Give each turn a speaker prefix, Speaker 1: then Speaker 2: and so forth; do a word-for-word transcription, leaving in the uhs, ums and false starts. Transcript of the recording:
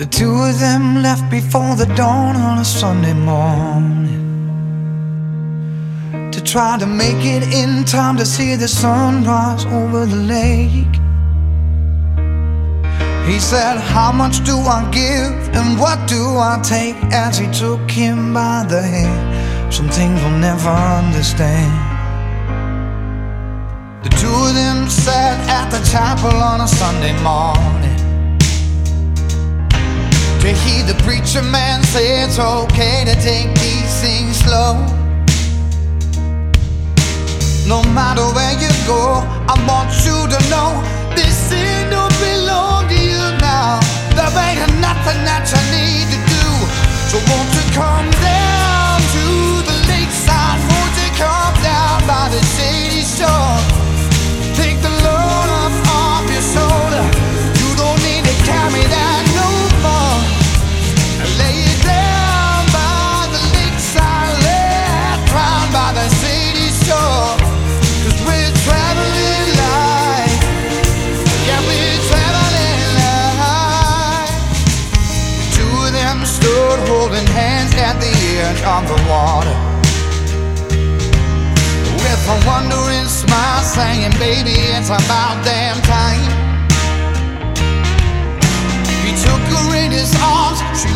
Speaker 1: The two of them left before the dawn on a Sunday morning to try to make it in time to see the sun rise over the lake. He said, how much do I give and what do I take? As he took him by the hand, some things we'll never understand. The two of them sat at the chapel on a Sunday morning to hear the preacher man say it's okay to take these things slow. No matter where you go, I want you to know this sin don't belong to you now. There ain't nothing that you need to do. So won't you come down to the lakeside? Won't you come down by the shady shore? Take the load off off your shoulder. You don't need to carry that no more. Lay it down by the lakeside, lay it down by the shady shore. 'Cause we're traveling light. Yeah, we're traveling light. Two of them stood holding hands at the edge of the water, with a wondering smile saying, baby, it's about damn time. He took her in his arms, she